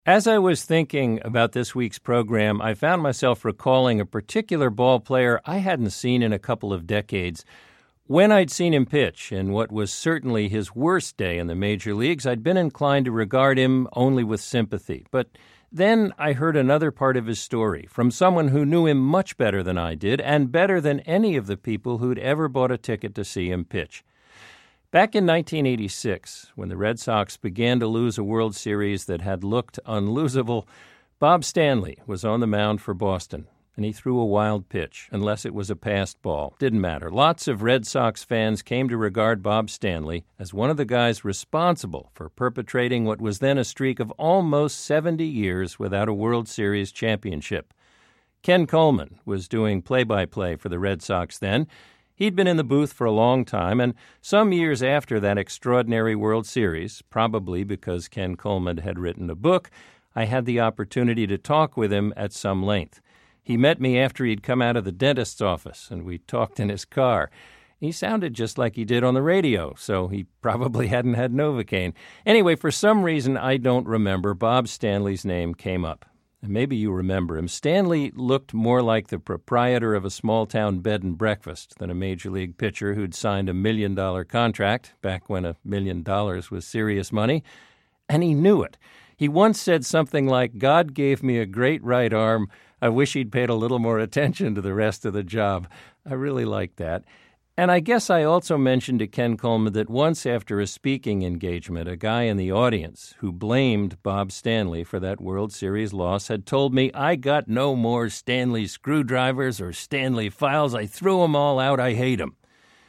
As I was thinking about this week's program, I found myself recalling a particular ball player I hadn't seen in a couple of decades. When I'd seen him pitch, in what was certainly his worst day in the major leagues, I'd been inclined to regard him only with sympathy. But then I heard another part of his story from someone who knew him much better than I did, and better than any of the people who'd ever bought a ticket to see him pitch. Back in 1986, when the Red Sox began to lose a World Series that had looked unlosable, Bob Stanley was on the mound for Boston, and he threw a wild pitch, unless it was a passed ball. Didn't matter. Lots of Red Sox fans came to regard Bob Stanley as one of the guys responsible for perpetrating what was then a streak of almost 70 years without a World Series championship. Ken Coleman was doing play-by-play for the Red Sox then. He'd been in the booth for a long time, and some years after that extraordinary World Series, probably because Ken Coleman had written a book, I had the opportunity to talk with him at some length. He met me after he'd come out of the dentist's office, and we talked in his car. He sounded just like he did on the radio, so he probably hadn't had Novocaine. Anyway, for some reason I don't remember, Bob Stanley's name came up. And maybe you remember him. Stanley looked more like the proprietor of a small-town bed and breakfast than a major league pitcher who'd signed a $1 million contract back when $1 million was serious money. And he knew it. He once said something like, "God gave me a great right arm. I wish he'd paid a little more attention to the rest of the job." I really liked that. And I guess I also mentioned to Ken Coleman that once after a speaking engagement, a guy in the audience who blamed Bob Stanley for that World Series loss had told me, "I got no more Stanley screwdrivers or Stanley files. I threw 'em all out. I hate 'em."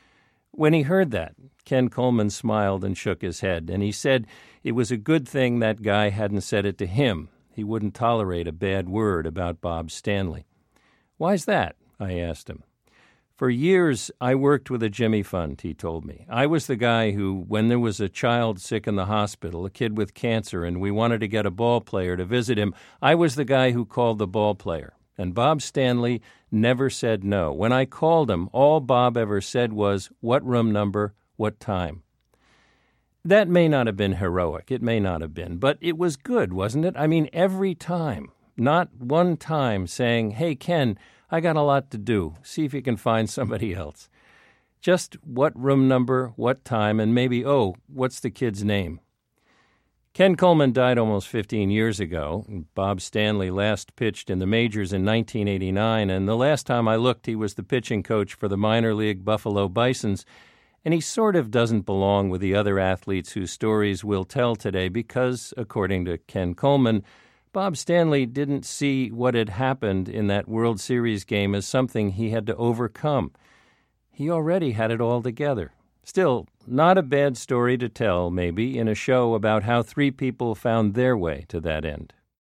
When he heard that, Ken Coleman smiled and shook his head, and he said it was a good thing that guy hadn't said it to him. He wouldn't tolerate a bad word about Bob Stanley. "Why's that?" I asked him. "For years, I worked with a Jimmy Fund," he told me. "I was the guy who, when there was a child sick in the hospital, a kid with cancer, and we wanted to get a ball player to visit him, I was the guy who called the ball player. And Bob Stanley never said no. When I called him, all Bob ever said was, 'What room number, what time?'" That may not have been heroic. It may not have been. But it was good, wasn't it? I mean, every time. Not one time saying, "Hey, Ken, I got a lot to do. See if you can find somebody else." Just what room number, what time, and maybe, what's the kid's name? Ken Coleman died almost 15 years ago. Bob Stanley last pitched in the majors in 1989, and the last time I looked, he was the pitching coach for the minor league Buffalo Bisons. And he sort of doesn't belong with the other athletes whose stories we'll tell today because, according to Ken Coleman, Bob Stanley didn't see what had happened in that World Series game as something he had to overcome. He already had it all together. Still, not a bad story to tell, maybe, in a show about how three people found their way to that end.